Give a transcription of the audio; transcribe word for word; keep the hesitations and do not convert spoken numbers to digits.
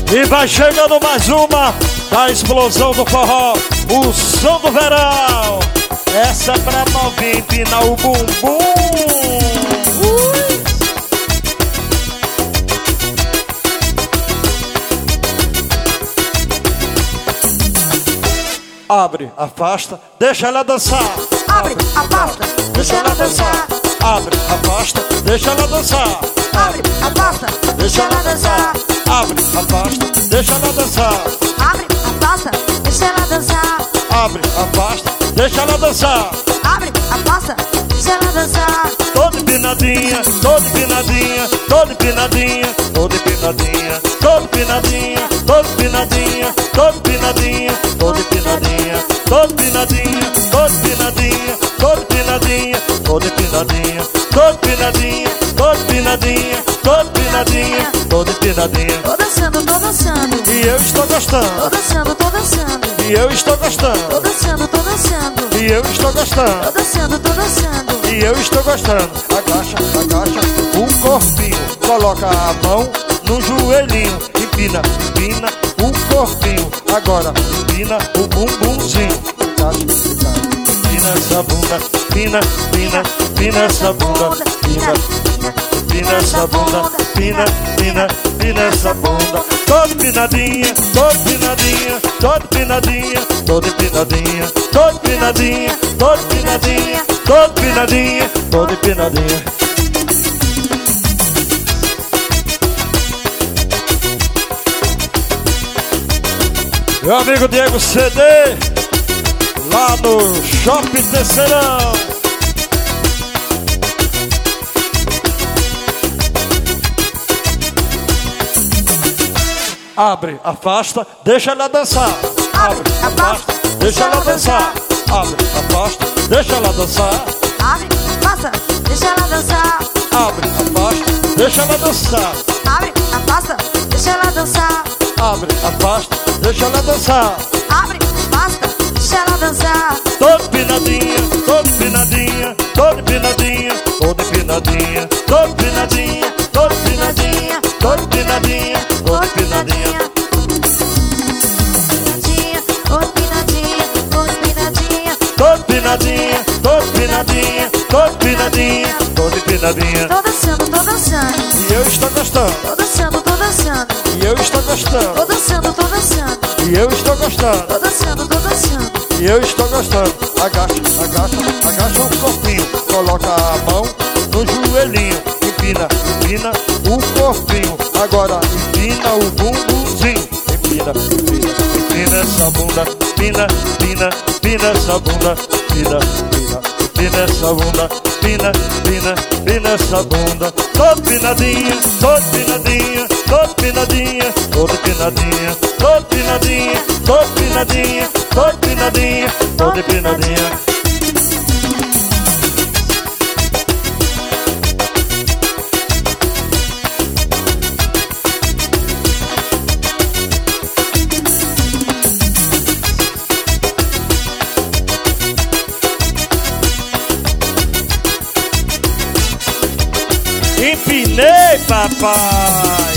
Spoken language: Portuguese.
E vai chegando mais uma da explosão do forró, o som do verão. Essa é pra novinha empinar o bumbum. Ui. Abre, afasta, deixa ela dançar. Abre, afasta, deixa ela dançar. Abre, afasta, deixa ela dançar. Abre, afasta, deixa ela dançar. Abre, afasta, deixa ela dançar. Abre, afasta, deixa ela dançar. Abre, afasta, deixa ela dançar. Abre, afasta, deixa ela dançar. Toda empinadinha, toda empinadinha, toda empinadinha, toda empinadinha, toda empinadinha, toda empinadinha, toda empinadinha, toda empinadinha, toda empinadinha, toda empinadinha, toda empinadinha, toda empinadinha, toda empinadinha, toda empinadinha, toda empinadinha, toda empinadinha. Tô dançando, tô dançando. E eu estou Tô gostando. dançando, tô dançando. E eu estou Tô gostando. dançando, tô dançando. E eu estou Tô gostando. dançando, tô dançando. E eu estou gostando. Agacha, agacha o corpinho. Coloca a mão no joelhinho. Empina, empina o corpinho. Agora empina o bumbumzinho. Agacha, agacha. Empina essa bunda. Empina, empina, empina essa bunda. Empina, empina essa bunda. Empina, empina, empina essa bunda. Toda empinadinha, toda empinadinha, toda empinadinha, toda empinadinha, toda empinadinha, toda empinadinha, toda empinadinha, toda empinadinha. Meu amigo Diego C D, lá no Shopping Terceirão. Abre, afasta, deixa ela dançar. Abre, afasta, deixa ela dançar. Abre, afasta, deixa ela dançar. Abre, afasta, deixa ela dançar. Abre, afasta, deixa ela dançar. Abre, afasta, deixa ela dançar. Abre, afasta, deixa ela dançar. Abre, afasta, deixa ela dançar. Toda empinadinha, toda empinadinha, toda empinadinha, toda empinadinha, toda empinadinha, toda empinadinha, toda empinadinha, toda empinadinha. Toda empinadinha, toda empinadinha, toda empinadinha, toda empinadinha. Tô dançando, tô dançando. E eu estou gostando. Tô dançando, tô dançando. E eu estou gostando. Tô dançando, tô dançando. E eu estou gostando. Tô dançando, tô dançando. E eu estou gostando. Agacha, agacha, agacha o corpinho. Coloca a mão no joelhinho. Empina, empina o corpinho. Agora empina o bumbumzinho. Empina, empina, empina essa bunda. Empina, empina, empina essa bunda. Empina, empina, empina essa bunda. Empina, empina, empina essa bunda. Toda empinadinha, toda empinadinha, toda empinadinha, toda empinadinha, toda empinadinha, toda empinadinha, toda empinadinha, toda empinadinha. Empinei, papai.